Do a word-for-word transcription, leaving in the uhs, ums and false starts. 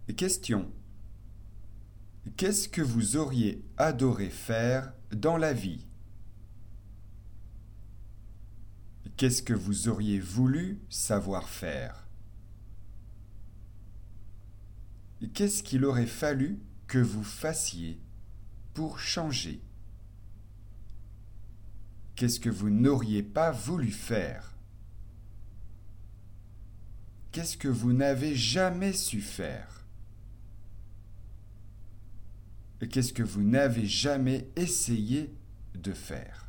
Question. Qu'est-ce que vous auriez adoré faire dans la vie? Qu'est-ce que vous auriez voulu savoir faire? Qu'est-ce qu'il aurait fallu que vous fassiez pour changer? Qu'est-ce que vous n'auriez pas voulu faire? Qu'est-ce que vous n'avez jamais su faire? Qu'est-ce que vous n'avez jamais essayé de faire?